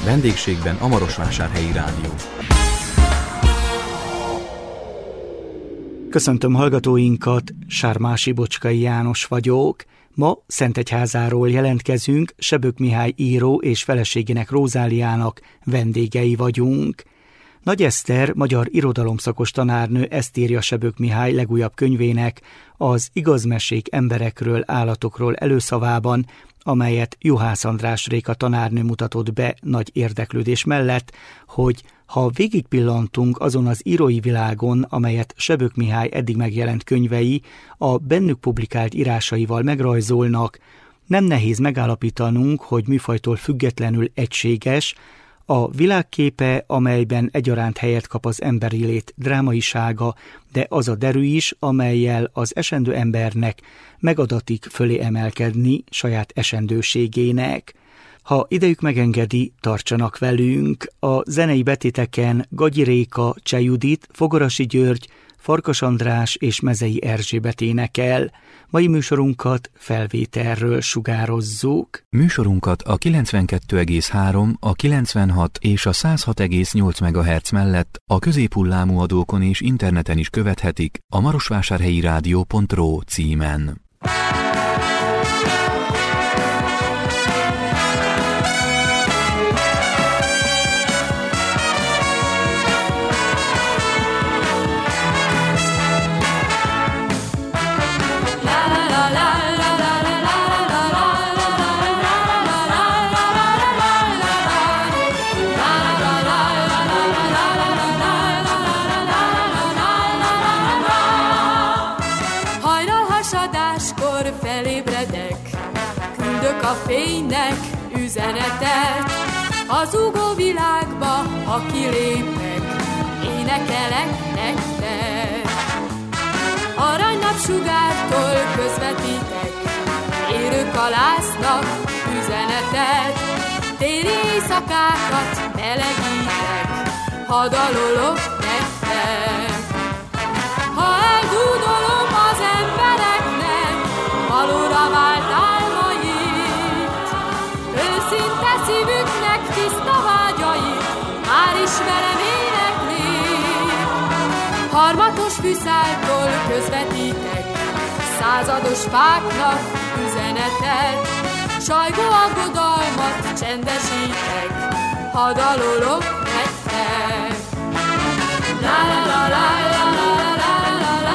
Vendégségben a Marosvásárhelyi Rádió. Köszöntöm hallgatóinkat, Sármási Bocskai János vagyok. Ma Szentegyházáról jelentkezünk, Sebők Mihály író és feleségének Rózáliának vendégei vagyunk. Nagy Eszter, magyar irodalomszakos tanárnő ezt írja Sebők Mihály legújabb könyvének, az Igazmesék emberekről, állatokról előszavában, amelyet Juhász András Réka tanárnő mutatott be nagy érdeklődés mellett, hogy ha végigpillantunk azon az írói világon, amelyet Sebők Mihály eddig megjelent könyvei a bennük publikált írásaival megrajzolnak, nem nehéz megállapítanunk, hogy műfajtól függetlenül egységes, a világképe, amelyben egyaránt helyet kap az emberi lét drámaisága, de az a derű is, amellyel az esendő embernek megadatik fölé emelkedni saját esendőségének. Ha idejük megengedi, tartsanak velünk. A zenei betéteken Gagyi Réka, Cseh Judit, Fogarasi György, Farkas András és Mezei Erzsébet énekel. Mai műsorunkat felvételről sugározzuk. Műsorunkat a 92,3, a 96 és a 106,8 MHz mellett a középhullámú adókon és interneten is követhetik a marosvásárhelyirádió.ro címen. A fénynek üzenetet, az ugó világba, ha kilépek, énekelek nektek. Aranynapsugártól közvetítek, érők alásznak üzenetet, téli éjszakákat melegítek, ha dalolok nektek. Ha eldúdolom az embereknek, valóra vált őszinte szívüknek tiszta vágyait, már ismerem éneklik. Harmatos fűszáltól közvetítek, százados fáknak üzenetet, sajgó aggodalmat csendesítek, ha dalolok nektek. La la la la la la la la la.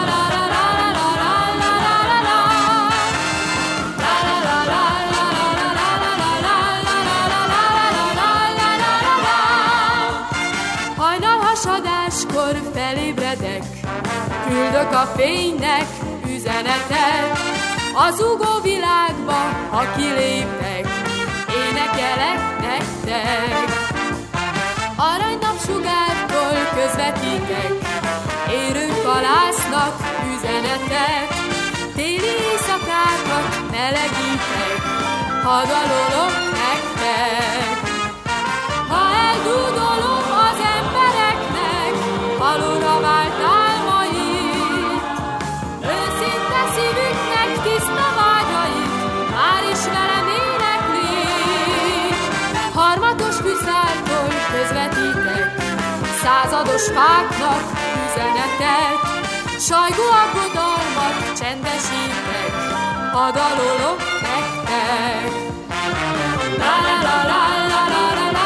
Hasadáskor felébredek, küldök a fénynek üzenetet, az ugó világba, ha kilépek, énekelek nektek. Aranynapsugártól közvetítek, érők alásznak üzenetet, téli éjszakákat melegítek, ha dalolok nektek. Ha eldúdolom az embereknek valóra vált álmait, őszinte szívüknek tiszta vágyait, már ismerem éneklik. Harmatos fűszáltól közvetítek, százados fáknak üzenetet, sajgó aggodalmat csendesítek, ha dalolok nektek. La la la la la la la la.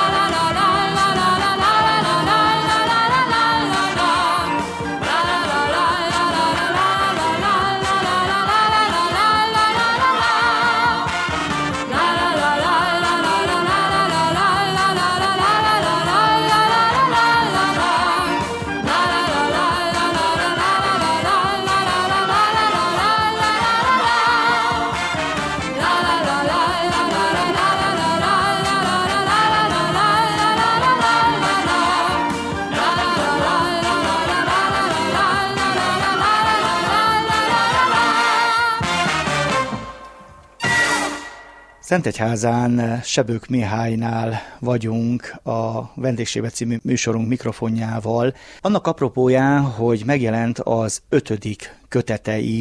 Szentegyházán Sebők Mihálynál vagyunk a Vendégségben című műsorunk mikrofonjával. Annak apropóján, hogy megjelent az 5. kötete is,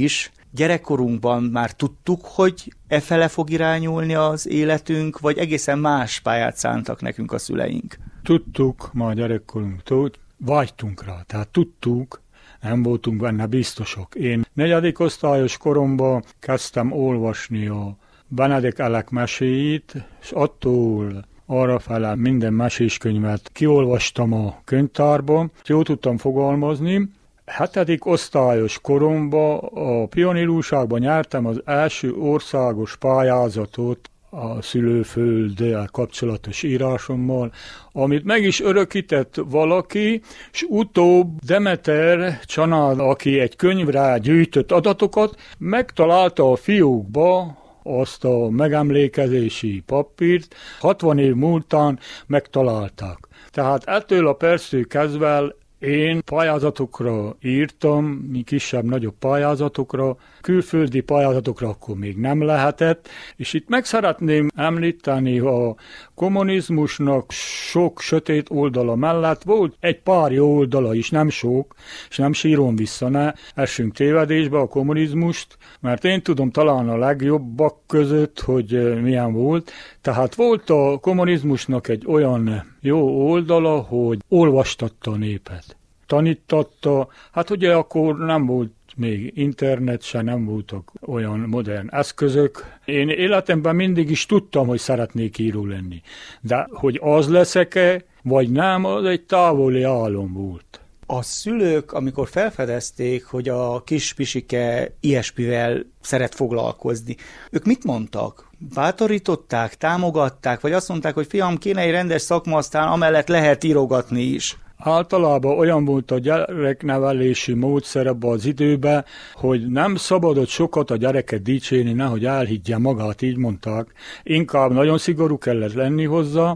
Gyerekkorunkban már tudtuk, hogy efele fog irányulni az életünk, vagy egészen más pályát szántak nekünk a szüleink? Tudtuk már gyerekkorunktól, vágytunk rá, tehát tudtuk, nem voltunk benne biztosok. Én 4. osztályos koromban kezdtem olvasni a Benedek Elek meséit, és attól arrafele minden meséskönyvet kiolvastam a könyvtárba, jól tudtam fogalmazni. 7. osztályos koromban a Pionír újságban nyertem az első országos pályázatot a szülőfölddel kapcsolatos írásommal, amit meg is örökített valaki, és utóbb Demeter Csanád, aki egy könyvre gyűjtött adatokat, megtalálta a fiókba azt a megemlékezési papírt, 60 év múltán megtalálták. Tehát ettől a perctől kezdve én pályázatokra írtam, kisebb-nagyobb pályázatokra, külföldi pályázatokra akkor még nem lehetett, és itt meg szeretném említeni, a kommunizmusnak sok sötét oldala mellett volt egy pár jó oldala is, nem sok, és nem sírom vissza, ne essünk tévedésbe a kommunizmust, mert én tudom talán a legjobbak között, hogy milyen volt. Tehát volt a kommunizmusnak egy olyan jó oldala, hogy olvastatta a népet, tanítatta, hát ugye akkor nem volt még internet se, nem voltak olyan modern eszközök. Én életemben mindig is tudtam, hogy szeretnék író lenni. De hogy az leszek-e, vagy nem, az egy távoli álom volt. A szülők, amikor felfedezték, hogy a kis Pisike ilyesmivel szeret foglalkozni, ők mit mondtak? Bátorították, támogatták, vagy azt mondták, hogy fiam, kéne egy rendes szakma, aztán amellett lehet írogatni is? Általában olyan volt a gyereknevelési módszer abban az időben, hogy nem szabadott sokat a gyereket dicsérni, nehogy elhiggye magát, így mondták. Inkább nagyon szigorú kellett lenni hozzá.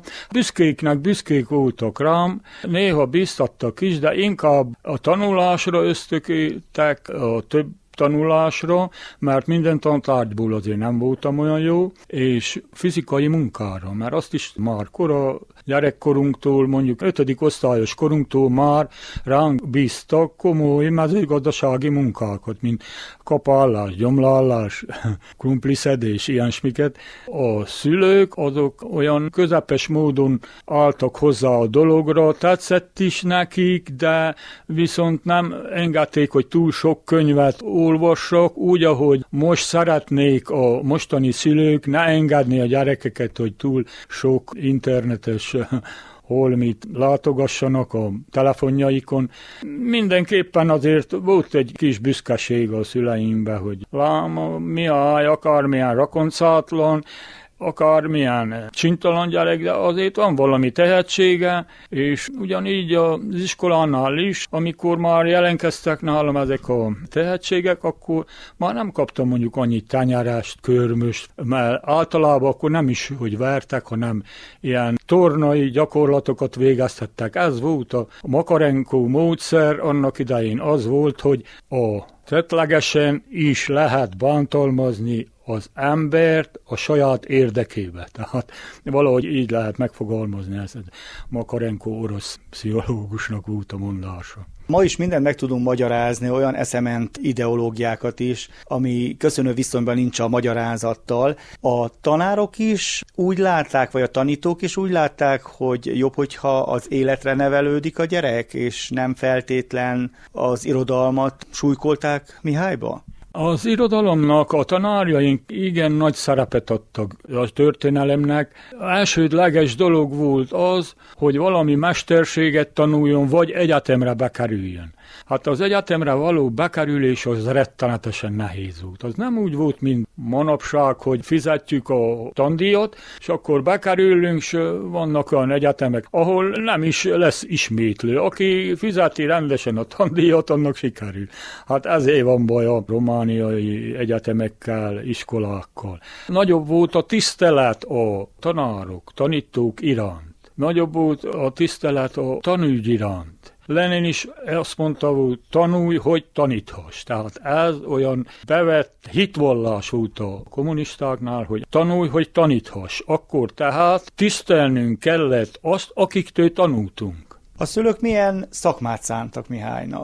Büszkék voltak rám, néha bíztattak is, de inkább a tanulásra ösztökéltek, a több tanulásra, mert minden tantárgyból azért nem voltam olyan jó, és fizikai munkára, mert azt is már kora gyerekkorunktól, mondjuk 5. osztályos korunktól már ránk bíztak komoly mezőgazdasági munkákat, mint kapállás, gyomlállás, krumpliszedés, ilyesmiket. A szülők azok olyan közepes módon álltak hozzá a dologra, tetszett is nekik, de viszont nem engedték, hogy túl sok könyvet olvassak, úgy, ahogy most szeretnék a mostani szülők ne engedni a gyerekeket, hogy túl sok internetes holmit látogassanak a telefonjaikon. Mindenképpen azért volt egy kis büszkeség a szüleimbe, hogy lám, Mihály akármilyen rakoncátlan, akármilyen csintalan gyerek, de azért van valami tehetsége, és ugyanígy az iskolánál is, amikor már jelentkeztek nálam ezek a tehetségek, akkor már nem kaptam mondjuk annyi tenyerást, körmöst, mert általában akkor nem is, hogy vertek, hanem ilyen tornai gyakorlatokat végeztettek. Ez volt a Makarenko módszer, annak idején az volt, hogy a tettlegesen is lehet bántalmazni az embert a saját érdekébe. Tehát valahogy így lehet megfogalmazni ezt. Makarenko orosz pszichológusnak volt a mondása. Ma is mindent meg tudunk magyarázni, olyan eszement ideológiákat is, ami köszönő viszonyban nincs a magyarázattal. A tanárok is úgy látták, vagy a tanítók is úgy látták, hogy jobb, hogyha az életre nevelődik a gyerek, és nem feltétlen az irodalmat súlykolták Mihályba? Az irodalomnak a tanárjaink igen nagy szerepet adtak a történelemnek. Elsődleges dolog volt az, hogy valami mesterséget tanuljon, vagy egyetemre bekerüljön. Hát az egyetemre való bekerülés az rettenetesen nehéz volt. Az nem úgy volt, mint manapság, hogy fizetjük a tandíjat, és akkor bekerülünk, és vannak olyan egyetemek, ahol nem is lesz ismétlő. Aki fizeti rendesen a tandíjat, annak sikerül. Hát ezért van baj a romániai egyetemekkel, iskolákkal. Nagyobb volt a tisztelet a tanárok, tanítók iránt. Nagyobb volt a tisztelet a tanügy iránt. Lenin is azt mondta, hogy tanulj, hogy taníthass. Tehát ez olyan bevett hitvallás volt a kommunistáknál, hogy tanulj, hogy taníthass. Akkor tehát tisztelnünk kellett azt, akiktől tanultunk. A szülők milyen szakmát szántak Mihálynak?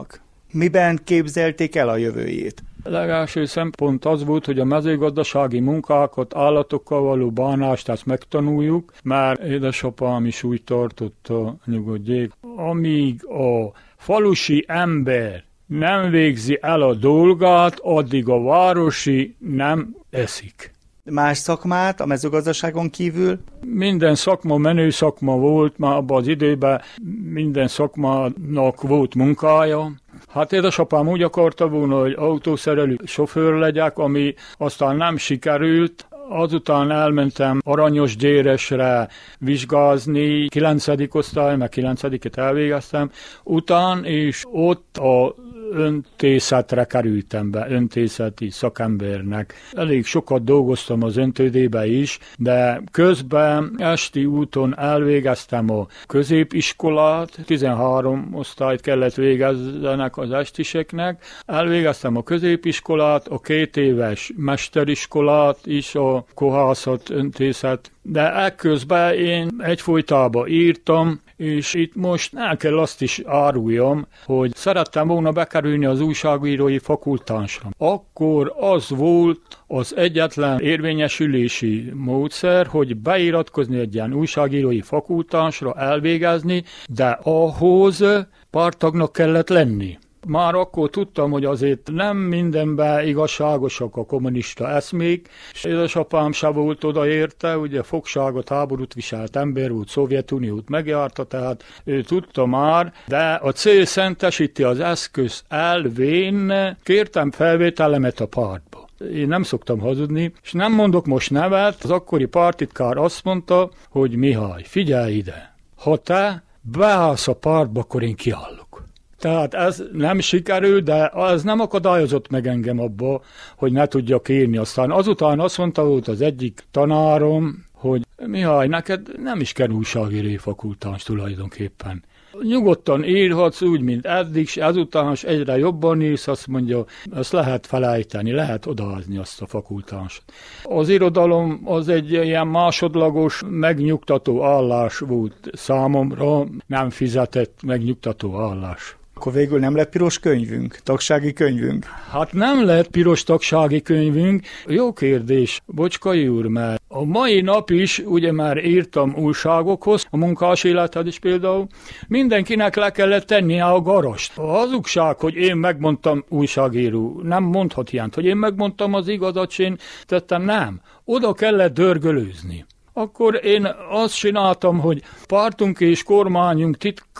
Miben képzelték el a jövőjét? Legelső szempont az volt, hogy a mezőgazdasági munkákat, állatokkal való bánást, ezt megtanuljuk, mert édesapám is úgy tartotta, nyugodjék, amíg a falusi ember nem végzi el a dolgát, addig a városi nem eszik. Más szakmát a mezőgazdaságon kívül? Minden szakma menő szakma volt, már abban az időben minden szakmának volt munkája. Hát édesapám úgy akarta volna, hogy autószerelő sofőr legyek, ami aztán nem sikerült. Azután elmentem Aranyosgyéresre vizsgázni, 9. osztály, meg 9-et elvégeztem. Után és ott a öntészetre kerültem be, öntészeti szakembernek. Elég sokat dolgoztam az öntődébe is, de közben esti úton elvégeztem a középiskolát, 13 osztályt kellett végezzenek az estiseknek. Elvégeztem a középiskolát, a 2 éves mesteriskolát is, a kohászat, öntészet, de ekközben én egyfolytában írtam, és itt most el kell azt is áruljam, hogy szerettem volna bekerülni az újságírói fakultánsra. Akkor az volt az egyetlen érvényesülési módszer, hogy beiratkozni egy ilyen újságírói fakultánsra, elvégezni, de ahhoz párttagnak kellett lenni. Már akkor tudtam, hogy azért nem mindenben igazságosak a kommunista eszmék, és édesapám se volt odaérte, ugye fogságot, háborút viselt ember volt, Szovjetuniót megjárta, tehát ő tudta már, de a cél szentesíti az eszköz elvén, kértem felvételemet a pártba. Én nem szoktam hazudni, és nem mondok most nevet, az akkori pártitkár azt mondta, hogy Mihály, figyelj ide, ha te beállsz a pártba, akkor én kiállok. Tehát ez nem sikerül, de ez nem akadályozott meg engem abba, hogy ne tudjak írni. Aztán azután azt mondta, volt az egyik tanárom, hogy Mihály, neked nem is kell újságírói fakultáns tulajdonképpen. Nyugodtan írhatsz úgy, mint eddig, és ezután is egyre jobban írsz, azt mondja, ezt lehet felejteni, lehet odaadni azt a fakultást. Az irodalom az egy ilyen másodlagos, megnyugtató állás volt számomra, nem fizetett megnyugtató állás. Akkor végül nem lett piros könyvünk, tagsági könyvünk? Hát nem lett piros tagsági könyvünk. Jó kérdés, Bocskai úr, mert a mai nap is, ugye már írtam újságokhoz, a munkás életed is például, mindenkinek le kellett tennie a garast. A hazugság, hogy én megmondtam újságíró, nem mondhat ilyent, hogy én megmondtam az igazat, és én tettem, nem. Oda kellett dörgölőzni. Akkor én azt csináltam, hogy pártunk és kormányunk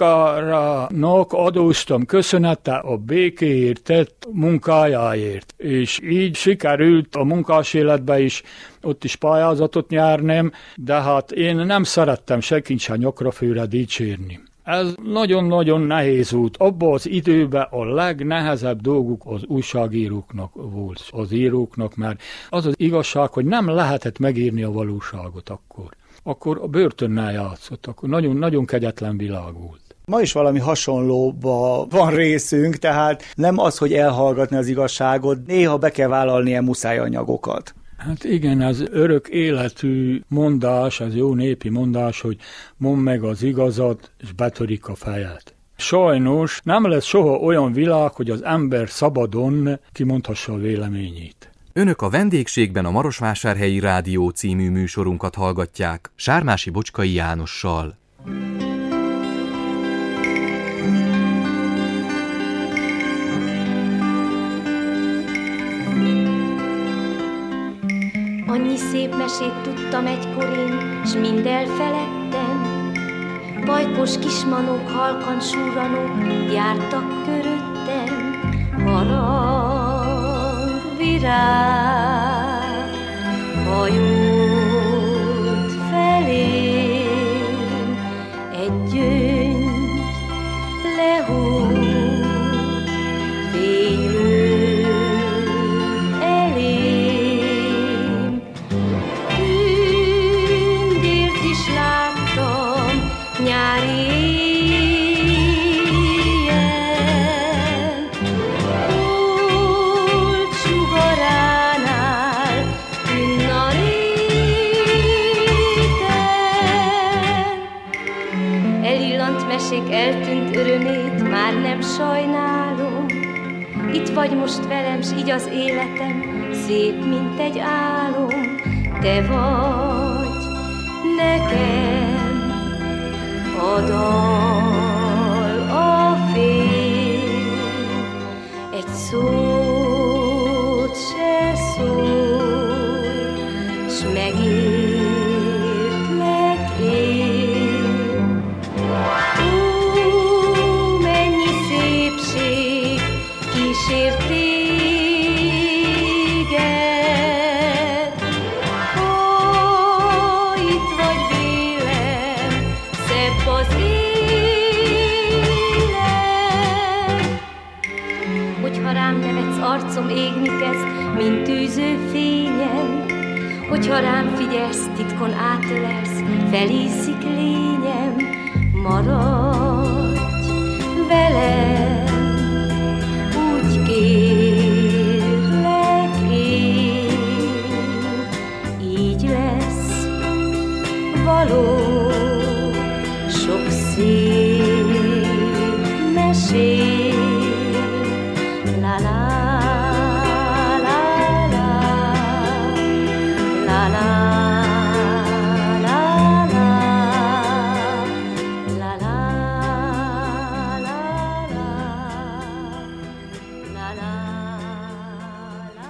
titkárának adóztam köszönettel a békéért tett munkájáért. És így sikerült a munkás életbe is, ott is pályázatot nyernem, de hát én nem szerettem senkit sem nyakra főre dicsérni. Ez nagyon-nagyon nehéz volt. Abban az időben a legnehezebb dolguk az újságíróknak volt, az íróknak, mert az az igazság, hogy nem lehetett megírni a valóságot akkor. Akkor a börtönnel játszott, akkor nagyon-nagyon kegyetlen világ volt. Ma is valami hasonlóba van részünk, tehát nem az, hogy elhallgatni az igazságot, néha be kell vállalni ilyen muszájanyagokat. Hát igen, ez örök életű mondás, ez jó népi mondás, hogy mondd meg az igazat, és betörik a fejed. Sajnos nem lesz soha olyan világ, hogy az ember szabadon kimondhassa a véleményét. Önök a vendégségben a Marosvásárhelyi Rádió című műsorunkat hallgatják Sármási Bocskai Jánossal. Annyi szép mesét tudtam egykor én, s mind elfeledtem. Bajkos kismanók, halkan surranók jártak köröttem. Harang, virág, hajót felém, egy gyöngy lehúz, fénylő elém. Tündért is láttam nyári éjjel, holt sugaránál tűnn a réten. Elillant mesék eltűnt örömét, már nem sajnálom, Itt vagy most velem, s így az életem szép, mint egy álom. Te vagy nekem a dal, a fény, egy szót se szól, s megértlek én. Ó, mennyi szépség kísért téged, ó, itt vagy vélem, szebb az élet. Hogyha rám nevetsz, arcom égni kezd, mint tűző fényen. Hogyha rám figyelsz, titkon átölelsz, felízik lényem. Maradj velem, úgy kérlek én. Így lesz való sok szép mesé. La la la la, la la la la, la la la la, la la la.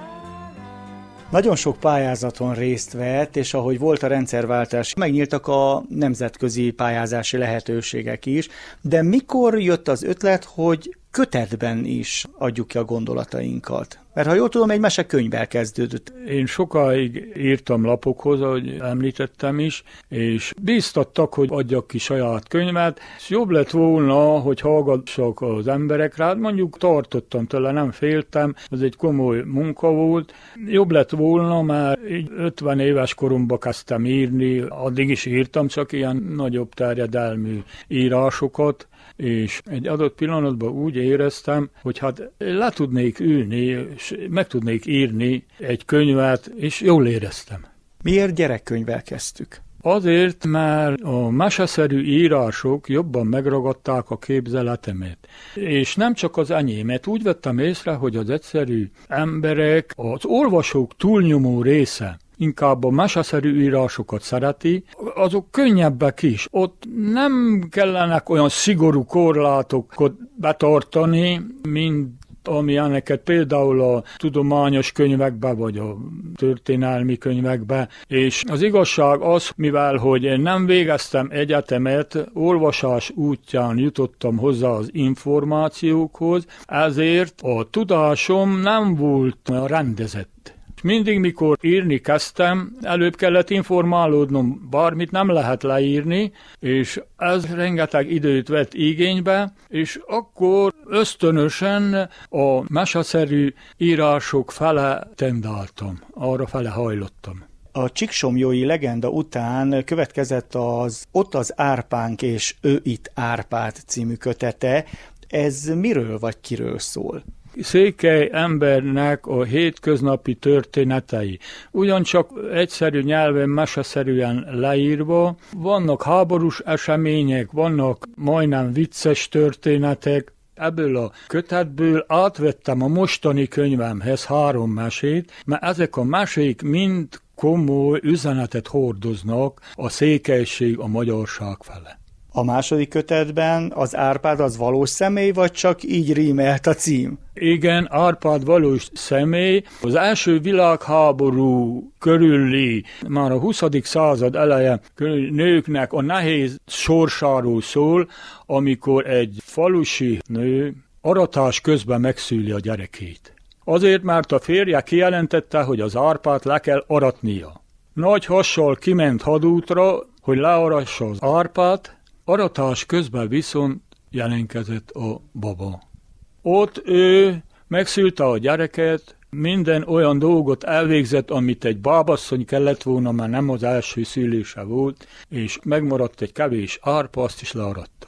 Nagyon sok pályázaton részt vett, és ahogy volt a rendszerváltás, megnyíltak a nemzetközi pályázási lehetőségek is, de mikor jött az ötlet, hogy kötetben is adjuk ki a gondolatainkat? Mert ha jól tudom, egy mesekönyvvel kezdődött. Én sokáig írtam lapokhoz, ahogy említettem is, és bíztattak, hogy adjak ki saját könyvet, és jobb lett volna, hogy hallgassak az emberekre, mondjuk tartottam tőle, nem féltem, ez egy komoly munka volt. Jobb lett volna, mert 50 éves koromban kezdtem írni, addig is írtam, csak ilyen nagyobb terjedelmű írásokat, és egy adott pillanatban úgy éreztem, hogy hát le tudnék ülni, és meg tudnék írni egy könyvet, és jól éreztem. Miért gyerekkönyvvel kezdtük? Azért, mert a meseszerű írások jobban megragadták a képzeletemet. És nem csak az enyémet, úgy vettem észre, hogy az egyszerű emberek, az olvasók túlnyomó része inkább a meseszerű írásokat szereti, azok könnyebbek is. Ott nem kellenek olyan szigorú korlátokat betartani, mint amilyeneket például a tudományos könyvekbe, vagy a történelmi könyvekbe. És az igazság az, mivel hogy nem végeztem egyetemet, olvasás útján jutottam hozzá az információkhoz, ezért a tudásom nem volt rendezett. Mindig, mikor írni kezdtem, előbb kellett informálódnom, bármit nem lehet leírni, és ez rengeteg időt vett igénybe, és akkor ösztönösen a meseszerű írások fele tendáltam, arra fele hajlottam. A Csíksomlyói legenda után következett az Ott az Árpánk és Ő itt Árpád című kötete. Ez miről vagy kiről szól? Székely embernek a hétköznapi történetei. Ugyancsak egyszerű nyelven, meseszerűen leírva, vannak háborús események, vannak majdnem vicces történetek. Ebből a kötetből átvettem a mostani könyvemhez 3 mesét, mert ezek a mesék mind komoly üzenetet hordoznak a székelység, a magyarság fele. A második kötetben az Árpád az valós személy, vagy csak így rímelt a cím? Igen, Árpád valós személy. Az első világháború körüli, már a 20. század eleje körüli nőknek a nehéz sorsáról szól, amikor egy falusi nő aratás közben megszüli a gyerekét. Azért, mert a férje kijelentette, hogy az Árpád le kell aratnia. Nagy hassal kiment hadútra, hogy learassa az Árpád, aratás közben viszont jelentkezett a baba. Ott ő megszülte a gyereket, minden olyan dolgot elvégzett, amit egy bábasszony kellett volna, már nem az első szülése volt, és megmaradt egy kevés árpa, azt is learatta.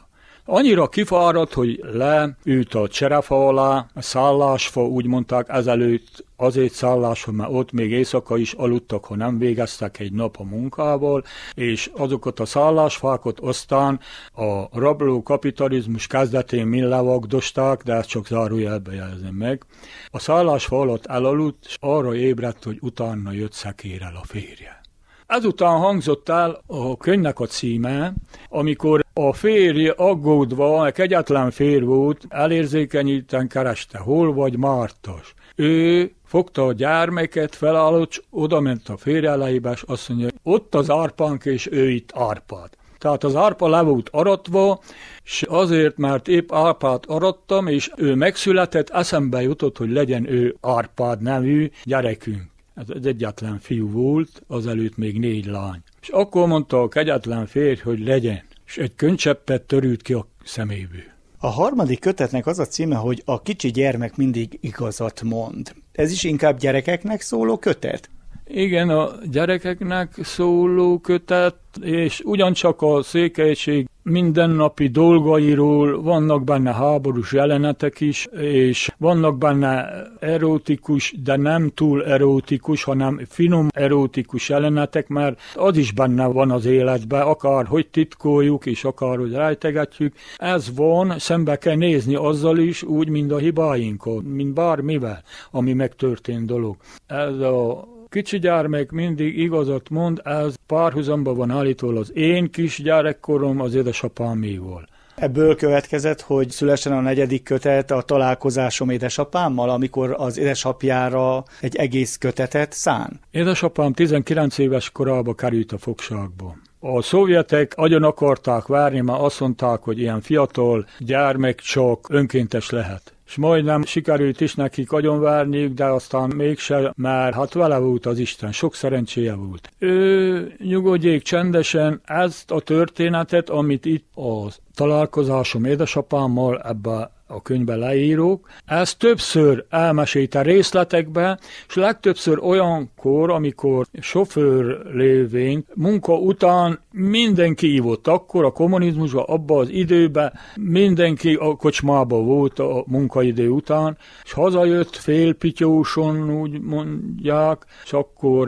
Annyira kifáradt, hogy leült a cserefa alá, a szállásfa, úgy mondták ezelőtt, azért szállásfa, mert ott még éjszaka is aludtak, ha nem végeztek egy nap a munkával, és azokat a szállásfákat aztán a rabló kapitalizmus kezdetén mind levagdosták, de ezt csak zárójelbe jelzem meg. A szállásfa alatt elaludt, és arra ébredt, hogy utána jött szekérrel a férje. Ezután hangzott el a könyvnek a címe, amikor a férje aggódva, kegyetlen férj volt, elérzékenyíten kereste, hol vagy Mártas. Ő fogta a gyermeket, felállott, oda ment a férje elébe, és azt mondja, ott az árpánk, és ő itt Árpád. Tehát az árpa le volt aratva, és azért, mert épp Árpád arattam, és ő megszületett, eszembe jutott, hogy legyen ő Árpád nevű gyerekünk. Ez egyetlen fiú volt, azelőtt még 4 lány. És akkor mondta a kegyetlen férj, hogy legyen, és egy könycseppet törült ki a szeméből. A harmadik kötetnek az a címe, hogy a kicsi gyermek mindig igazat mond. Ez is inkább gyerekeknek szóló kötet? Igen, a gyerekeknek szóló kötet, és ugyancsak a székelység mindennapi dolgairól, vannak benne háborús jelenetek is, és vannak benne erotikus, de nem túl erotikus, hanem finom erotikus jelenetek, mert az is benne van az életben, akár hogy titkoljuk, és akár hogy rejtegetjük. Ez van, szembe kell nézni azzal is, úgy, mint a hibáinkkal, mint bármivel, ami megtörtént dolog. Ez a kicsi gyermek mindig igazat mond, ez párhuzamba van állítól az én kis gyerekkorom az édesapáméval. Ebből következett, hogy szülessen a 4. kötet, a találkozásom édesapámmal, amikor az édesapjára egy egész kötetet szán. Édesapám 19 éves korában került a fogságba. A szovjetek agyon akarták várni, mert azt mondták, hogy ilyen fiatal gyermek csak önkéntes lehet. És majdnem sikerült is nekik agyonvárniuk, de aztán mégse, mert hát vele volt az Isten, sok szerencséje volt. Ő nyugodjék csendesen ezt a történetet, amit itt a találkozásom édesapámmal ebbe a könyvbe leírok, ezt többször elmesélte részletekbe, és legtöbbször olyankor, amikor sofőr lévén munka után mindenki ívott. Akkor a kommunizmusban, abban az időben mindenki a kocsmában volt a munkaidő után, és hazajött félpityóson, úgy mondják, és akkor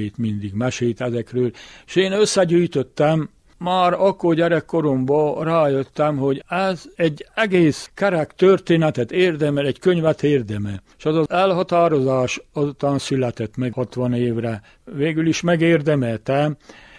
mesét ezekről. És én összegyűjtöttem, már akkor gyerekkoromban rájöttem, hogy ez egy egész kerek történetet érdemel, egy könyvet érdemel. És az az elhatározás azután született meg 60 évre. Végül is megérdemeltem,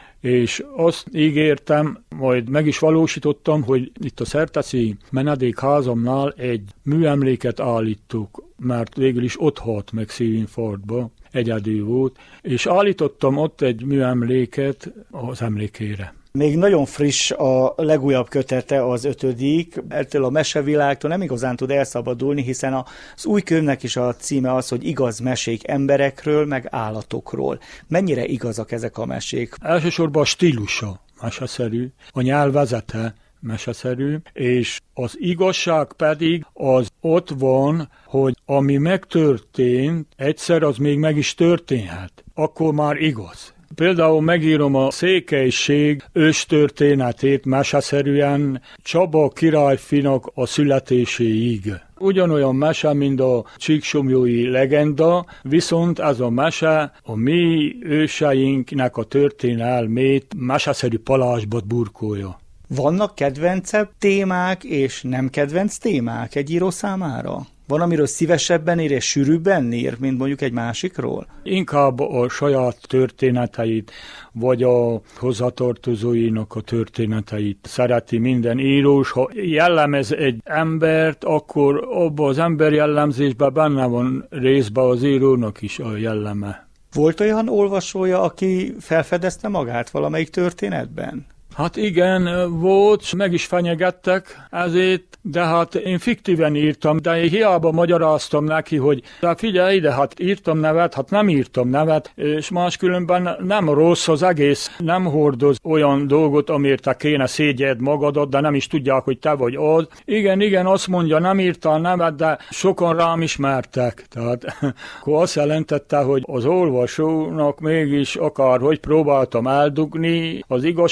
és azt ígértem, majd meg is valósítottam, hogy itt a szerteszi menedékházamnál egy műemléket állítok, mert végül is ott halt meg szívinfarktba, egyedül volt, és állítottam ott egy műemléket az emlékére. Még nagyon friss a legújabb kötete, az 5. Ettől a mesevilágtól nem igazán tud elszabadulni, hiszen az új könyvnek is a címe az, hogy igaz mesék emberekről, meg állatokról. Mennyire igazak ezek a mesék? Elsősorban a stílusa meseszerű, a nyelvezete meseszerű, és az igazság pedig az ott van, hogy ami megtörtént, egyszer az még meg is történhet. Akkor már igaz. Például megírom a székelység őstörténetét meseszerűen Csaba királyfinak a születéséig. Ugyanolyan mese, mint a csíksomlyói legenda, viszont ez a mese a mi őseinknek a történelmét meseszerű palásba burkolja. Vannak kedvencebb témák és nem kedvenc témák egy író számára? Van, amiről szívesebben ír és sűrűbben ír, mint mondjuk egy másikról? Inkább a saját történeteit, vagy a hozzátartozóinak a történeteit szereti minden írós. Ha jellemez egy embert, akkor abban az ember jellemzésben benne van részben az írónak is a jelleme. Volt olyan olvasója, aki felfedezte magát valamelyik történetben? Hát igen, volt, meg is fenyegettek ezért, de hát én fiktíven írtam, de én hiába magyaráztam neki, hogy de figyelj ide, hát írtam nevet, hát nem írtam nevet, és máskülönben nem rossz az egész, nem hordoz olyan dolgot, amiért te kéne szégyeld magadat, de nem is tudják, hogy te vagy az. Igen, azt mondja, nem írta a nevet, de sokan rám ismertek. Tehát akkor azt jelentette, hogy az olvasónak mégis akárhogy próbáltam eldugni az igazságot,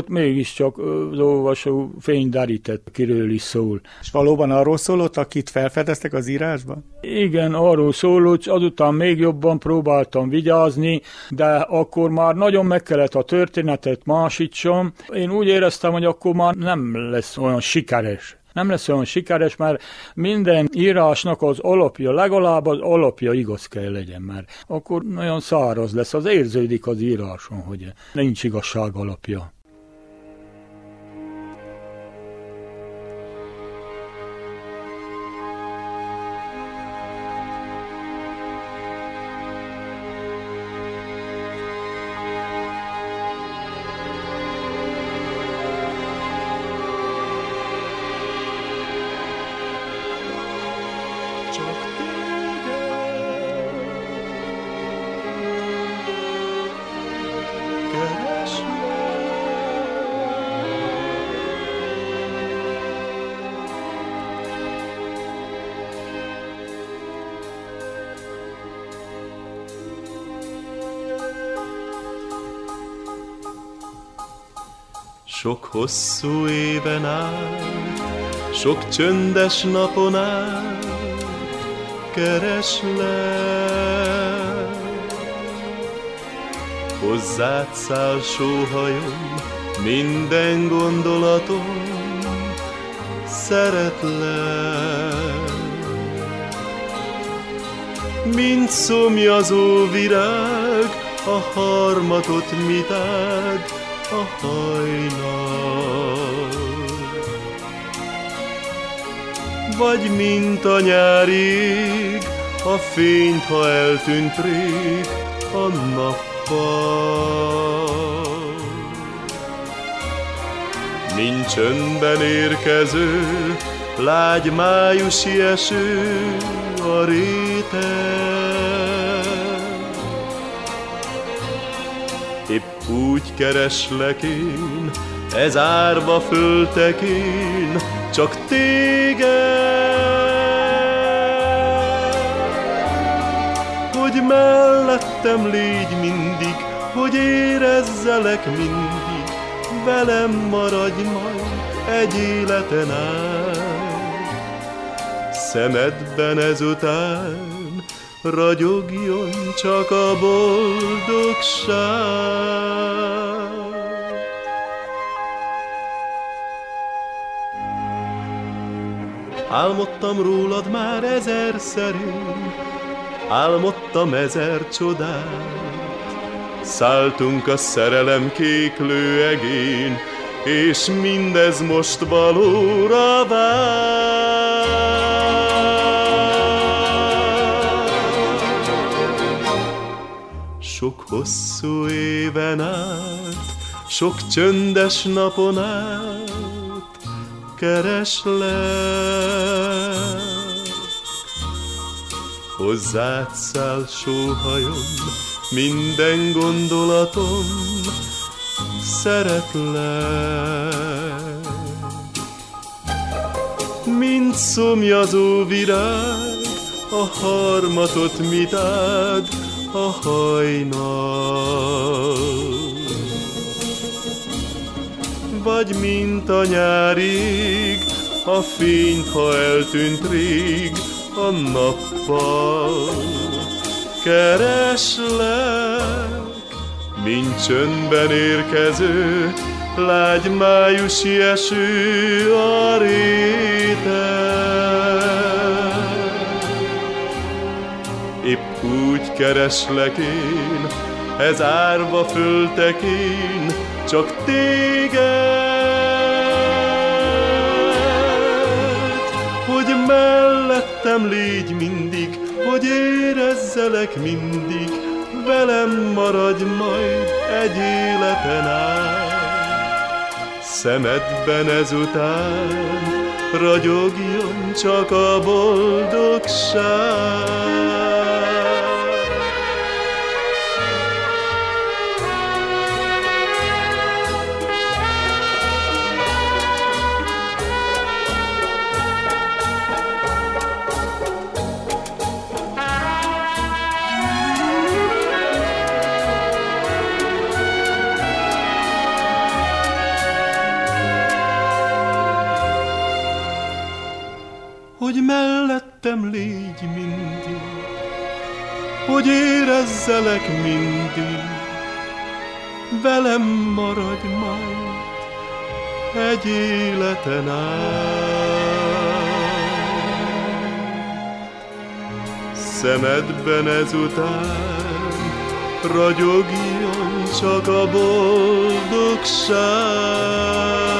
ott mégiscsak az olvasó fényderített, kiről is szól. És valóban arról szólott, akit felfedeztek az írásban? Igen, arról szólott, azután még jobban próbáltam vigyázni, de akkor már nagyon meg kellett a történetet másítsam. Én úgy éreztem, hogy akkor már nem lesz olyan sikeres. Nem lesz olyan sikeres, mert minden írásnak az alapja, legalább az alapja igaz kell legyen, mert akkor nagyon száraz lesz, az érződik az íráson, hogy nincs igazság alapja. Sok hosszú éven át, sok csöndes napon át kereslek. Hozzád száll sóhajom, minden gondolatom, szeretlek. Mint szomjazó virág, a harmatot mitád, a hajnal. Vagy mint a nyárig, a fényt, ha eltűnt rég a nappal. Mint csöndben érkező, lágy májusi eső a réten. Épp úgy kereslek én, ez árva föltekén, csak téged, hogy mellettem légy mindig, hogy érezzelek mindig, velem maradj majd egy életen át. Szemedben ezután ragyogjon csak a boldogság. Álmodtam rólad már ezerszer én, álmodtam ezer csodát. Szálltunk a szerelem kék lőegén, és mindez most valóra vált. Sok hosszú éven át, sok csöndes napon át kereslek. Hozzád száll sóhajom, minden gondolatom, szeretlek. Mint szomjazó virág, a harmatot mitád, a hajnal. Vagy mint a nyárig, a fényt, ha eltűnt rég a nappal. Kereslek, mint csöndben érkező, lágy májusi eső a réten. Épp úgy kereslek én, ez árva föltekén, csak téged, hogy mellettem légy mindig, hogy érezzelek mindig, velem maradj majd egy életen át. Szemedben ezután ragyogjon csak a boldogság. hogy érezzelek mindig, velem maradj majd egy életen át. Szemedben ezután ragyogjon csak a boldogság.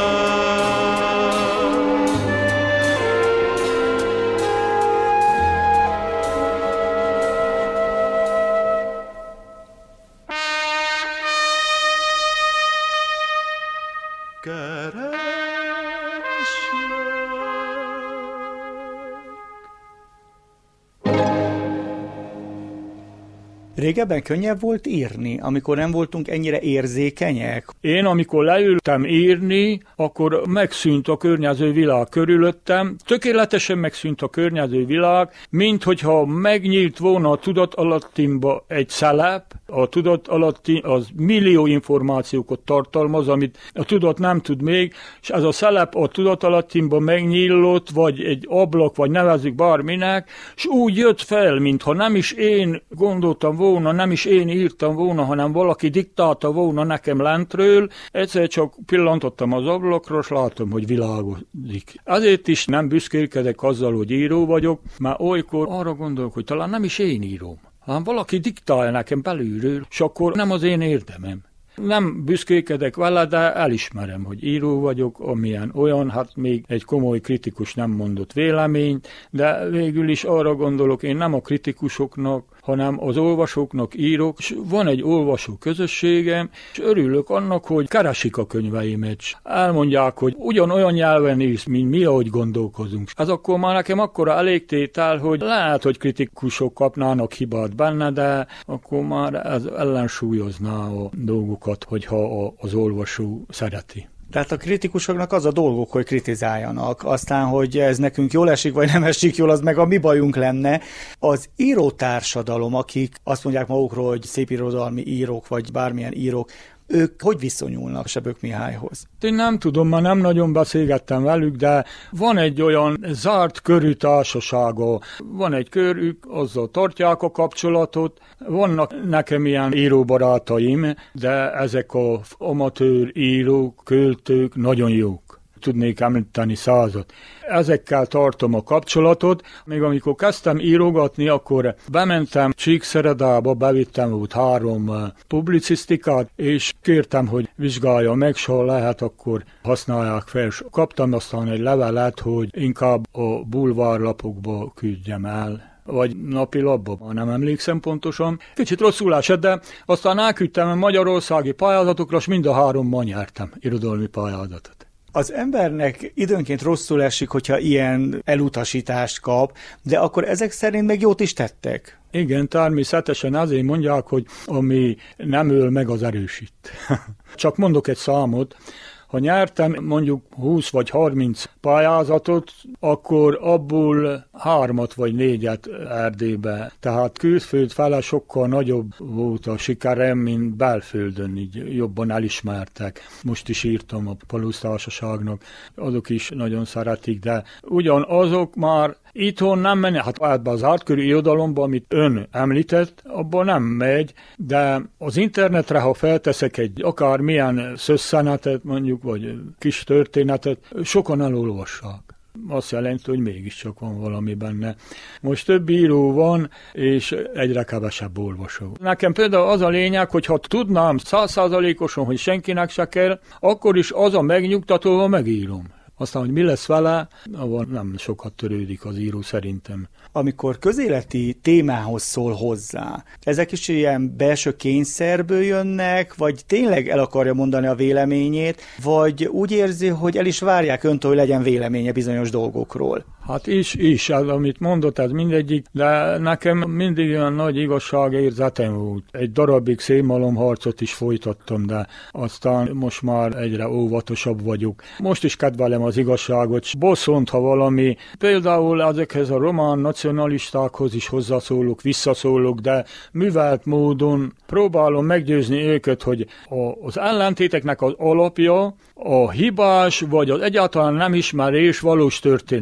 Régebben könnyebb volt írni, amikor nem voltunk ennyire érzékenyek? Én, amikor leültem írni, akkor megszűnt a környező világ körülöttem, tökéletesen megszűnt a környező világ, mint hogyha megnyílt volna a tudatalattimba egy szelep, a tudatalatti az millió információkat tartalmaz, amit a tudat nem tud még, és ez a szelep a tudatalattimba megnyílott, vagy egy ablak, vagy nevezzük bárminek, és úgy jött fel, mintha nem is én gondoltam volna, nem is én írtam volna, hanem valaki diktálta volna nekem lentről. Egyszer csak pillantottam az ablakra, és látom, hogy világozik. Azért is nem büszkélkedek azzal, hogy író vagyok, mert olykor arra gondolok, hogy talán nem is én írom, hanem valaki diktálja nekem belülről, és akkor nem az én érdemem. Nem büszkélkedek vele, de elismerem, hogy író vagyok, amilyen olyan, hát még egy komoly kritikus nem mondott véleményt, de végül is arra gondolok, én nem a kritikusoknak, hanem az olvasóknak írok, és van egy olvasó közösségem, és örülök annak, hogy keresik a könyveimet, és elmondják, hogy ugyanolyan nyelven írsz, mint mi, ahogy gondolkozunk. Ez akkor már nekem akkora elégtétel, hogy lehet, hogy kritikusok kapnának hibát benne, de akkor már ez ellensúlyozná a dolgokat, hogyha az olvasó szereti. Tehát a kritikusoknak az a dolgok, hogy kritizáljanak, aztán, hogy ez nekünk jól esik, vagy nem esik jól, az meg a mi bajunk lenne. Az írótársadalom, akik azt mondják magukról, hogy szépirodalmi írók, vagy bármilyen írók, ők hogy viszonyulnak Sebők Mihályhoz? Én nem tudom, már nem nagyon beszélgettem velük, de van egy olyan zárt körű társasága, van egy körük, azzal tartják a kapcsolatot, vannak nekem ilyen íróbarátaim, de ezek az amatőr írók, költők nagyon jók. Tudnék említeni 100-at. Ezekkel tartom a kapcsolatot. Még amikor kezdtem írogatni, akkor bementem Csíkszeredába, bevittem ott 3 publicisztikát, és kértem, hogy vizsgálja meg, s ha lehet, akkor használják fel. Kaptam aztán egy levelet, hogy inkább a bulvárlapokba küldjem el, vagy napilapba, már nem emlékszem pontosan. Kicsit rosszul esett, de aztán elküldtem a magyarországi pályázatokra, és mind a 3-ban nyertem irodalmi pályázatot. Az embernek időnként rosszul esik, hogyha ilyen elutasítást kap, de akkor ezek szerint meg jót is tettek. Igen, természetesen azért mondják, hogy ami nem öl meg, az erősít. Csak mondok egy számot. Ha nyertem mondjuk 20 vagy 30 pályázatot, akkor abból 3 vagy 4 Erdélybe. Tehát külföld fele sokkal nagyobb volt a sikerem, mint belföldön, így jobban elismertek. Most is írtam a Palusz Társaságnak, azok is nagyon szeretik, de ugyanazok már itthon nem mennek, hát ebbe az átkörű irodalomba, amit ön említett, abban nem megy, de az internetre, ha felteszek egy akármilyen szösszenetet mondjuk, vagy kis történetet, sokan elolvassák. Azt jelenti, hogy mégiscsak van valami benne. Most több író van, és egyre kevesebb olvasó. Nekem például az a lényeg, hogy ha tudnám 100%-osan, hogy senkinek se kell, akkor is az a megnyugtató, ha megírom. Aztán, hogy mi lesz vele, avval nem sokat törődik az író szerintem. Amikor közéleti témához szól hozzá, ezek is ilyen belső kényszerből jönnek, vagy tényleg el akarja mondani a véleményét, vagy úgy érzi, hogy el is várják öntől, hogy legyen véleménye bizonyos dolgokról? Hát is, az, amit mondott, ez mindegyik, de nekem mindig olyan nagy igazságérzetem volt. Egy darabig szélmalomharcot is folytattam, de aztán most már egyre óvatosabb vagyok. Most is kedvelem az igazságot, bosszont, ha valami, például ezekhez a román nacionalistákhoz is hozzászólok, visszaszólok, de művelt módon próbálom meggyőzni őket, hogy az ellentéteknek az alapja a hibás, vagy az egyáltalán nem ismerés valós történelem. És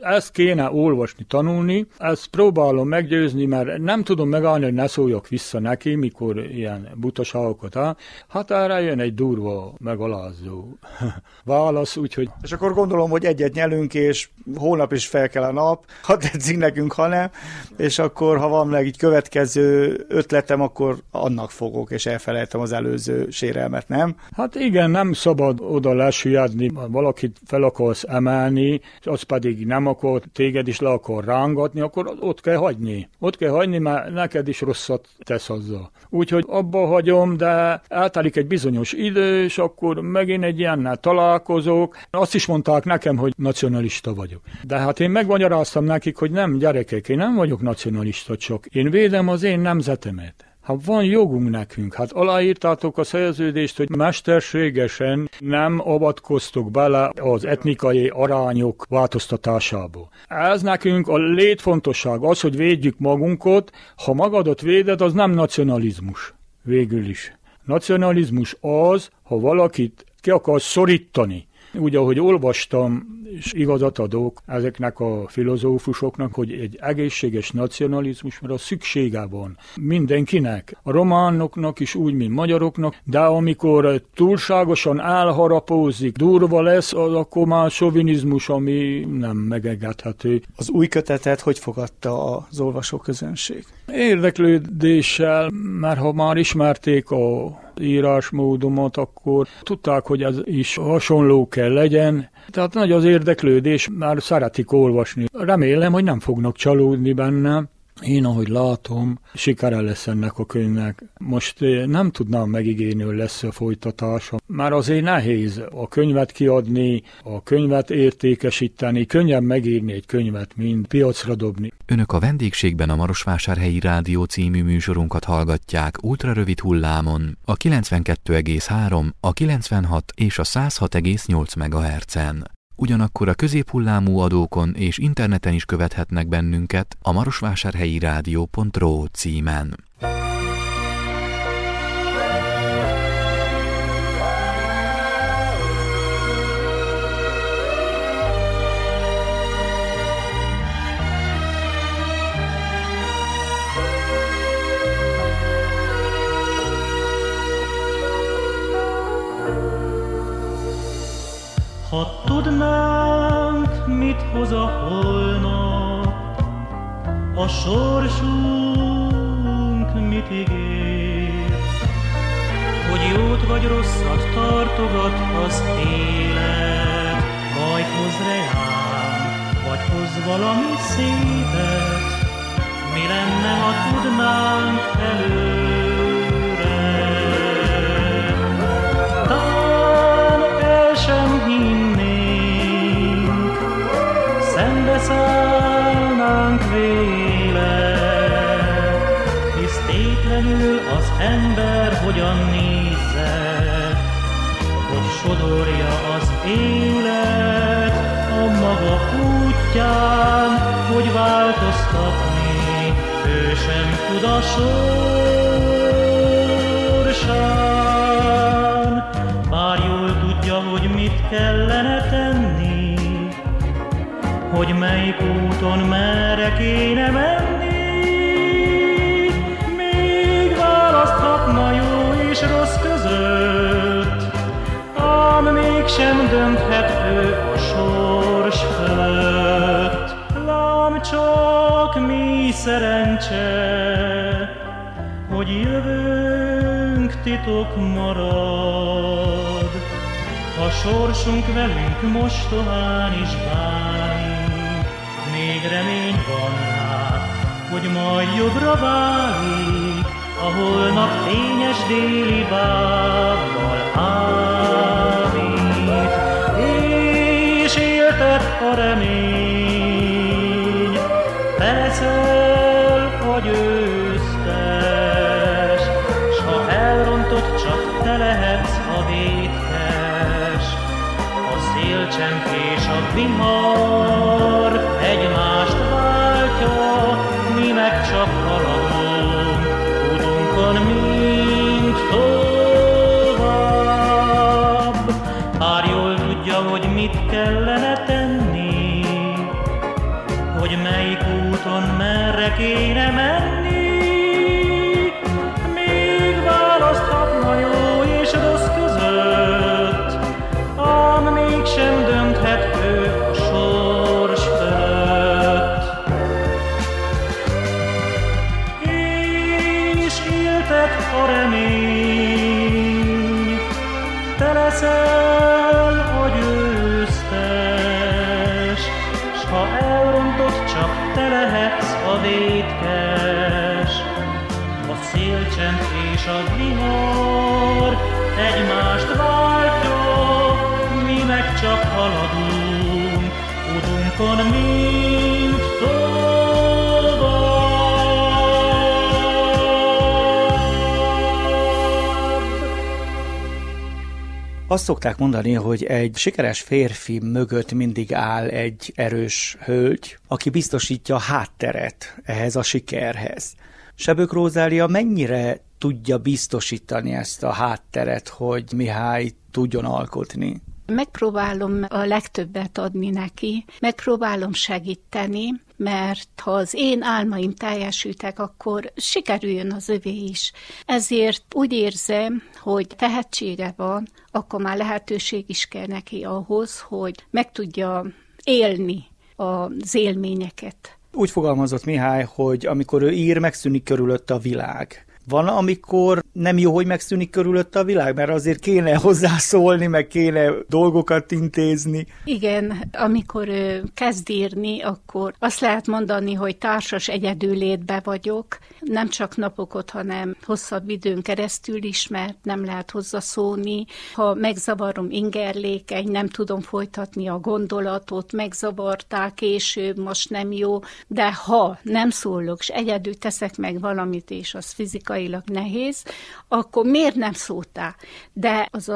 ezt kéne olvasni, tanulni, ezt próbálom meggyőzni, mert nem tudom megállni, hogy ne szóljak vissza neki, mikor ilyen butaságokat áll. Hát erre jön egy durva, megalázó válasz, úgyhogy... És akkor gondolom, hogy egyet nyelünk, és holnap is fel kell a nap, ha tetszik nekünk, ha nem, és akkor, ha van meg egy következő ötletem, akkor annak fogok, és elfelejtem az előző sérelmet, nem? Hát igen, nem szabad oda lesüllyedni, valakit fel akarsz emelni, és az pedig nem akar, téged is le akar rángatni, akkor ott kell hagyni. Ott kell hagyni, mert neked is rosszat tesz azzal. Úgyhogy abba hagyom, de eltelik egy bizonyos idő, és akkor megint egy ilyennel találkozok. Azt is mondták nekem, hogy nacionalista vagyok. De hát én megmagyaráztam nekik, hogy nem, gyerekek, én nem vagyok nacionalista, csak én védem az én nemzetemet. Hát van jogunk nekünk, hát aláírtátok a szerződést, hogy mesterségesen nem avatkoztok bele az etnikai arányok változtatásába. Ez nekünk a létfontosság, az, hogy védjük magunkat, ha magadat véded, az nem nacionalizmus, végül is. Nacionalizmus az, ha valakit ki akarsz szorítani. Úgy, ahogy olvastam, és igazat adok ezeknek a filozófusoknak, hogy egy egészséges nacionalizmusra szüksége van mindenkinek, a románoknak is úgy, mint magyaroknak, de amikor túlságosan elharapózik, durva lesz, az akkor már sovinizmus, ami nem megengedhető. Az új kötetet hogy fogadta az olvasóközönség? Érdeklődéssel, mert ha már ismerték a írásmódomat, akkor tudták, hogy ez is hasonló kell legyen. Tehát nagy az érdeklődés, már szeretik olvasni. Remélem, hogy nem fognak csalódni benne. Én, ahogy látom, sikere lesz ennek a könyvnek. Most nem tudnám megígérni, hogy lesz a folytatása. Már azért nehéz a könyvet kiadni, a könyvet értékesíteni, könnyebb megírni egy könyvet, mint piacra dobni. Önök a vendégségben a Marosvásárhelyi Rádió című műsorunkat hallgatják ultrarövid hullámon, a 92,3, a 96 és a 106,8 MHz-en. Ugyanakkor a középhullámú adókon és interneten is követhetnek bennünket a marosvásárhelyi rádió.ro címen. Ha tudnánk, mit hoz a holnap, a sorsunk mit ígér, hogy jót vagy rosszat tartogat az élet, majd hoz reám, vagy hoz valami szépet, mi lenne, ha tudnánk előre. Talán el sem hinnénk, szembeszállnánk véle, hisz tétlenül az ember hogyan nézze, hogy sodorja az élet a maga útján, hogy változtatni ő sem tud a sorsán. Bár jól tudja, hogy mit kellene tenni, hogy melyik úton merre kéne menni, még választhatna jó és rossz között, ám mégsem dönthet ő a sors fölött. Lám csak mi szerencse, hogy jövőnk titok marad, ha sorsunk velünk mostohán is bánik, még remény van rá, hogy majd jobbra válik, a holnap fényes déli bábbal ámít, és éltet a remény, feleszel a győztes, s ha elrontott, csak te lehetsz a vétkes, a szélcsempés, a vihar egymást váltja, mi meg csak haladunk utunkon mind tovább. Bár jól tudja, hogy mit kellene tenni, leszel a győztes, s ha elrontott, csak te lehetsz a vétkes. A szélcsend és a vihar egymást váltja, mi meg csak haladunk, utunkon mind tovább. Azt szokták mondani, hogy egy sikeres férfi mögött mindig áll egy erős hölgy, aki biztosítja a hátteret ehhez a sikerhez. Sebők Rózália mennyire tudja biztosítani ezt a hátteret, hogy Mihály tudjon alkotni? Megpróbálom a legtöbbet adni neki, megpróbálom segíteni, mert ha az én álmaim teljesültek, akkor sikerüljön az övé is. Ezért úgy érzem, hogy tehetsége van, akkor már lehetőség is kell neki ahhoz, hogy meg tudja élni az élményeket. Úgy fogalmazott Mihály, hogy amikor ő ír, megszűnik körülötte a világ. Van, amikor nem jó, hogy megszűnik körülötte a világ, mert azért kéne hozzászólni, meg kéne dolgokat intézni. Igen, amikor kezd írni, akkor azt lehet mondani, hogy társas egyedüllétbe vagyok, nem csak napokot, hanem hosszabb időn keresztül is, mert nem lehet hozzászólni. Ha megzavarom, ingerlékeny, nem tudom folytatni a gondolatot, megzavarták később, most nem jó, de ha nem szólok, és egyedül teszek meg valamit, és az fizikailag nehéz, akkor miért nem szóltál? De az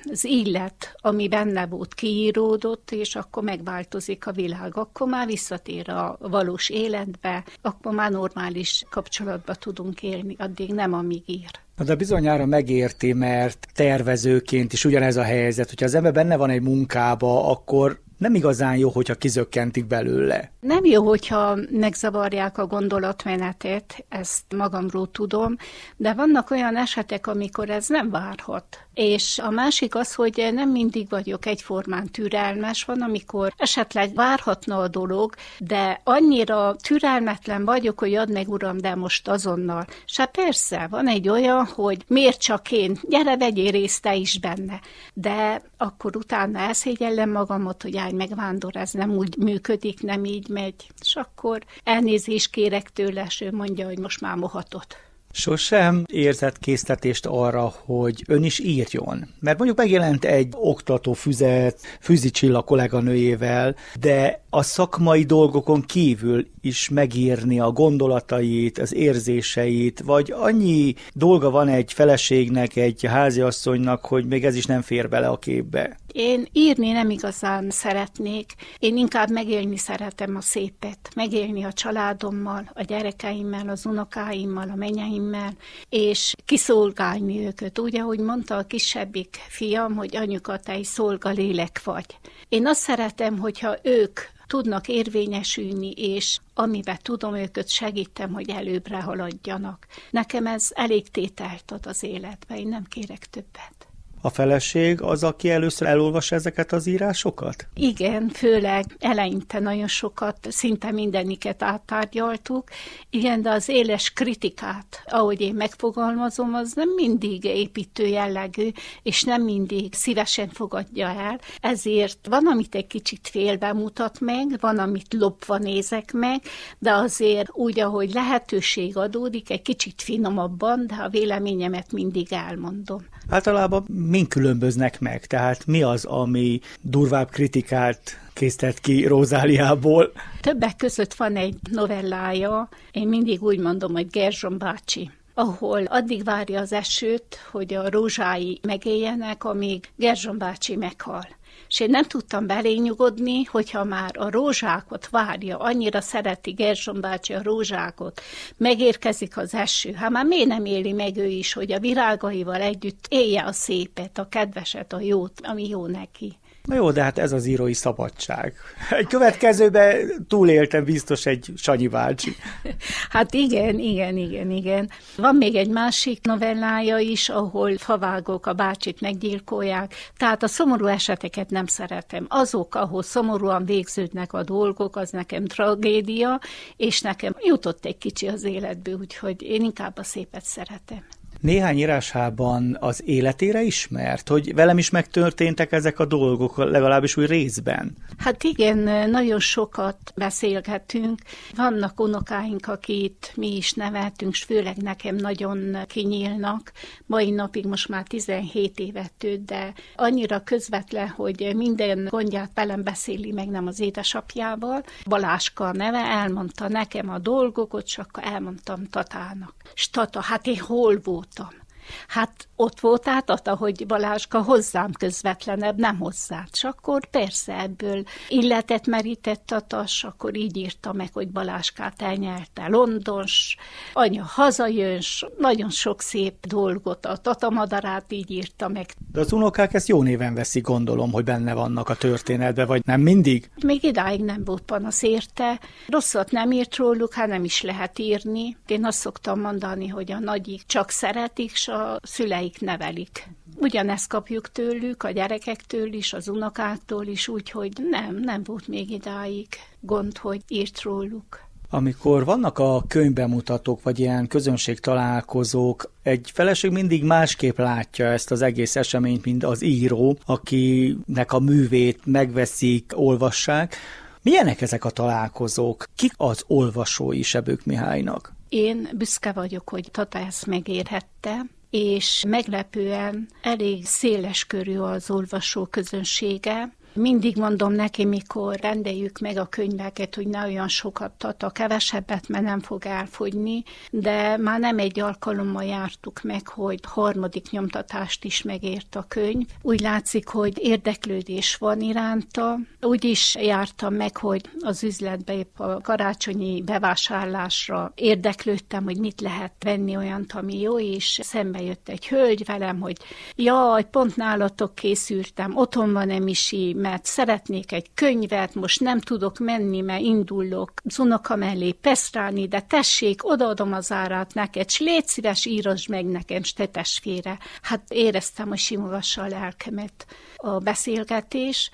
illet, ami benne volt, kiíródott, és akkor megváltozik a világ. Akkor már visszatér a valós életbe, akkor már normális kapcsolatba tudunk élni, addig nem, amíg ír. De bizonyára megérti, mert tervezőként is ugyanez a helyzet, hogyha az ember benne van egy munkába, akkor nem igazán jó, hogyha kizökkentik belőle. Nem jó, hogyha megzavarják a gondolatmenetet, ezt magamról tudom, de vannak olyan esetek, amikor ez nem várhat. És a másik az, hogy nem mindig vagyok egyformán türelmes, van, amikor esetleg várhatna a dolog, de annyira türelmetlen vagyok, hogy add meg, uram, de most azonnal. És hát persze, van egy olyan, hogy miért csak én, gyere, vegyél részt te is benne. De akkor utána elszégyellem magamat, hogy állj meg, Vándor, ez nem úgy működik, nem így megy. És akkor elnézést kérek tőle, és ő mondja, hogy most már mohatott. Sosem érzett késztetést arra, hogy ön is írjon. Mert mondjuk megjelent egy oktatófüzet Füzi Csilla kolléganőjével, de a szakmai dolgokon kívül is megírni a gondolatait, az érzéseit, vagy annyi dolga van egy feleségnek, egy háziasszonynak, hogy még ez is nem fér bele a képbe. Én írni nem igazán szeretnék, én inkább megélni szeretem a szépet, megélni a családommal, a gyerekeimmel, az unokáimmal, a menyeimmel, és kiszolgálni őket. Úgy, ahogy mondta a kisebbik fiam, hogy anyuka, te is szolgalélek vagy. Én azt szeretem, hogyha ők tudnak érvényesülni, és amiben tudom, őket segítem, hogy előbbre haladjanak. Nekem ez elég tételt ad az életbe, én nem kérek többet. A feleség az, aki először elolvassa ezeket az írásokat? Igen, főleg eleinte nagyon sokat, szinte mindeniket áttárgyaltuk. Igen, de az éles kritikát, ahogy én megfogalmazom, az nem mindig építő jellegű, és nem mindig szívesen fogadja el. Ezért van, amit egy kicsit félbe mutat meg, van, amit lopva nézek meg, de azért úgy, ahogy lehetőség adódik, egy kicsit finomabban, de a véleményemet mindig elmondom. Általában min különböznek meg? Tehát mi az, ami durvább kritikát készített ki Rózáliából? Többek között van egy novellája, én mindig úgy mondom, hogy Gerzson bácsi, ahol addig várja az esőt, hogy a rózsái megéljenek, amíg Gerzson bácsi meghal. És én nem tudtam belényugodni, hogyha már a rózsákot várja, annyira szereti Gerzson bácsi a rózsákot, megérkezik az eső, hát már miért nem éli meg ő is, hogy a virágaival együtt élje a szépet, a kedveset, a jót, ami jó neki. Na jó, de hát ez az írói szabadság. Egy következőben túléltem biztos egy Sanyi bácsi. Hát igen. Van még egy másik novellája is, ahol favágók a bácsit meggyilkolják. Tehát a szomorú eseteket nem szeretem. Azok, ahol szomorúan végződnek a dolgok, az nekem tragédia, és nekem jutott egy kicsi az életbe, úgyhogy én inkább a szépet szeretem. Néhány írásában az életére ismert, hogy velem is megtörténtek ezek a dolgok, legalábbis úgy részben. Hát igen, nagyon sokat beszélgetünk. Vannak unokáink, akit mi is neveltünk, és főleg nekem nagyon kinyílnak. Mai napig most már 17 évet tőtt, de annyira közvetlen, hogy minden gondját velem beszéli, meg nem az édesapjával. Baláska a neve, elmondta nekem a dolgokat, és akkor elmondtam Tatának. És Tata, hát én hol voltam? Hát ott voltál, Tata, hogy Baláska hozzám közvetlenebb, nem hozzád. És akkor persze ebből illetet merített Tata, és akkor így írta meg, hogy Baláskát elnyelte Londons, anya hazajön, nagyon sok szép dolgot, a Tata madarát így írta meg. De az unokák ezt jó néven veszik, gondolom, hogy benne vannak a történetben, vagy nem mindig? Még idáig nem volt panasz érte. Rosszat nem írt róluk, hát nem is lehet írni. Én azt szoktam mondani, hogy a nagyik csak szeretik, és a szüleik nevelik. Ugyanezt kapjuk tőlük, a gyerekektől is, az unokáktól is, úgyhogy nem volt még idáig gond, hogy írt róluk. Amikor vannak a könyvbemutatók, vagy ilyen közönségtalálkozók, egy feleség mindig másképp látja ezt az egész eseményt, mint az író, akinek a művét megveszik, olvassák. Milyenek ezek a találkozók? Kik az olvasói Sebők Mihálynak? Én büszke vagyok, hogy Tata ezt megérhette, és meglepően elég széles körű az olvasó közönsége. Mindig mondom neki, mikor rendeljük meg a könyveket, hogy ne olyan sokat, Tata, kevesebbet, mert nem fog elfogyni, de már nem egy alkalommal jártuk meg, hogy 3. nyomtatást is megért a könyv. Úgy látszik, hogy érdeklődés van iránta. Úgy is jártam meg, hogy az üzletbe épp a karácsonyi bevásárlásra érdeklődtem, hogy mit lehet venni olyant, ami jó, és szembe jött egy hölgy velem, hogy jaj, pont nálatok készültem, otthon van emisi, mert szeretnék egy könyvet, most nem tudok menni, mert indulok az unoka mellé Pesztrálni, de tessék, odaadom az árát neked, s légy szíves, írasd meg nekem, s te testvére. Hát éreztem, hogy simogassa a lelkemet a beszélgetés,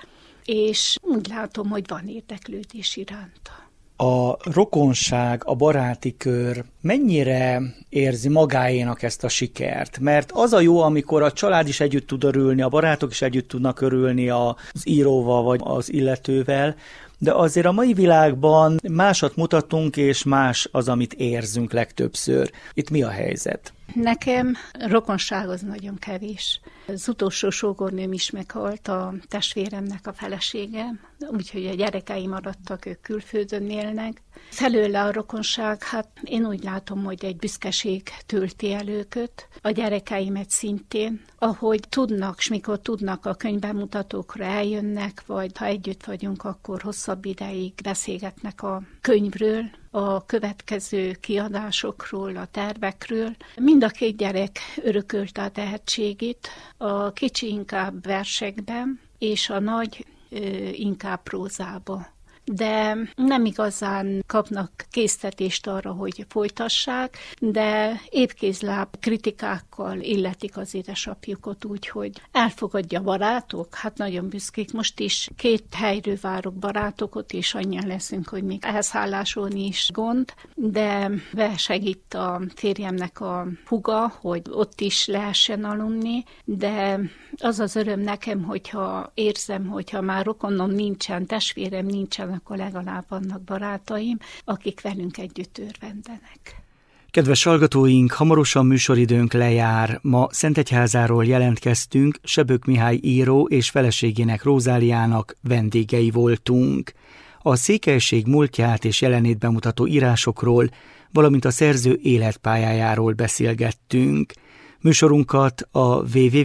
és úgy látom, hogy van érdeklődés iránta. A rokonság, a baráti kör mennyire érzi magáénak ezt a sikert? Mert az a jó, amikor a család is együtt tud örülni, a barátok is együtt tudnak örülni az íróval vagy az illetővel, de azért a mai világban másat mutatunk, és más az, amit érzünk legtöbbször. Itt mi a helyzet? Nekem rokonság az nagyon kevés. Az utolsó sógornőm is meghalt, a testvéremnek a felesége, úgyhogy a gyerekeim maradtak, ők külföldön élnek. Felőle a rokonság, hát én úgy látom, hogy egy büszkeség tölti el őket, a gyerekeimet szintén, ahogy tudnak, s mikor tudnak a könyvbemutatókra eljönnek, vagy ha együtt vagyunk, akkor hosszabb ideig beszélgetnek a könyvről, a következő kiadásokról, a tervekről. Mind a 2 gyerek örökölte a tehetségét, a kicsi inkább versekben, és a nagy inkább prózába. De nem igazán kapnak késztetést arra, hogy folytassák, de épkézláb kritikákkal illetik az édesapjukat úgy, hogy elfogadja barátok, hát nagyon büszkék. Most is 2 helyről várok barátokat, és annyian leszünk, hogy még elszállásolni is gond, de segít a férjemnek a húga, hogy ott is lehessen aludni, de az az öröm nekem, hogyha érzem, hogyha már rokonom nincsen, testvérem nincsen, akkor legalább vannak barátaim, akik velünk együtt örvendenek. Kedves hallgatóink, hamarosan műsoridőnk lejár. Ma Szentegyházáról jelentkeztünk, Sebők Mihály író és feleségének Rózáliának vendégei voltunk. A székelység múltját és jelenét bemutató írásokról, valamint a szerző életpályájáról beszélgettünk. Műsorunkat a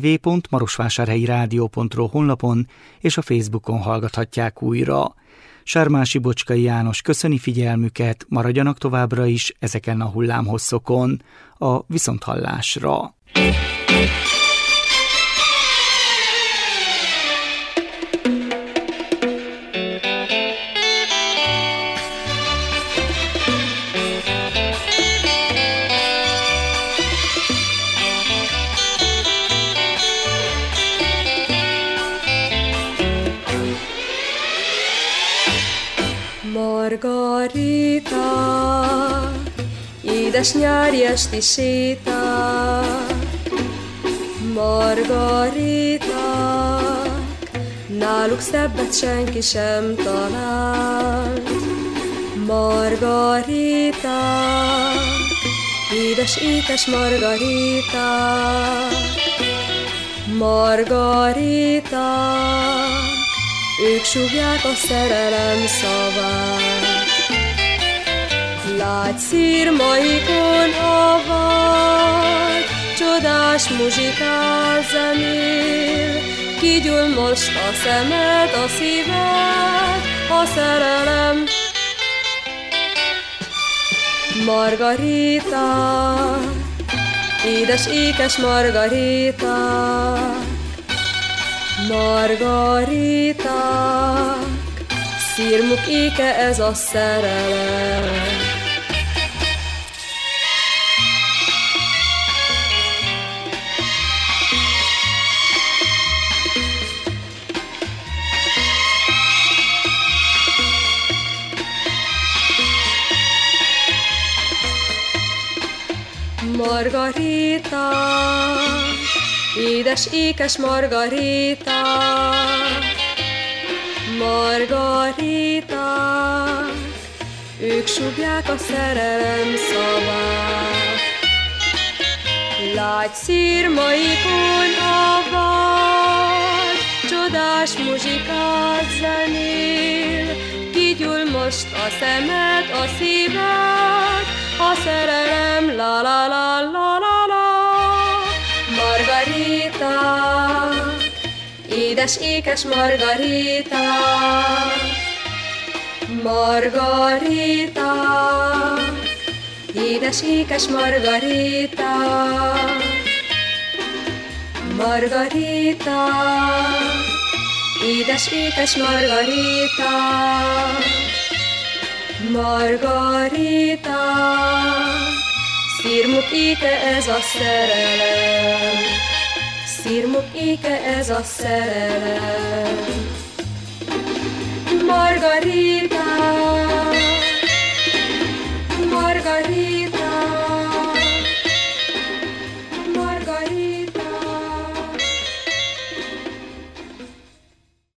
www.marosvásárhelyirádió.ro honlapon és a Facebookon hallgathatják újra. Sármási Bocskai János köszöni figyelmüket, maradjanak továbbra is ezeken a hullámhosszokon. A viszonthallásra! Margarita, édes nyári esti séta, Margariták, náluk szebbet senki sem talált. Margariták, édes margariták. Margariták, ők súgják a szerelem szavát. Lágy szirmaikon a vad, csodás muzsikál zenél. Kigyúl most a szemed, a szíved, a szerelem. Margariták, édes ékes margariták. Margariták, szirmuk éke ez a szerelem. Margariták, édes ékes margariták. Margariták, ők súgják a szerelem szavát. Lágy szirmaikon a vad, csodás muzsikát zenél. Kigyúl most a szemed, a szíved, a szerelem, la la la la la la. Margariták, édes ékes margariták. Margariták, édes ékes margariták. Margariták, édes ékes margariták. Margariták, szirmuk éke ez a szerelem. Szirmuk éke ez a szerelem. Margariták, Margariták.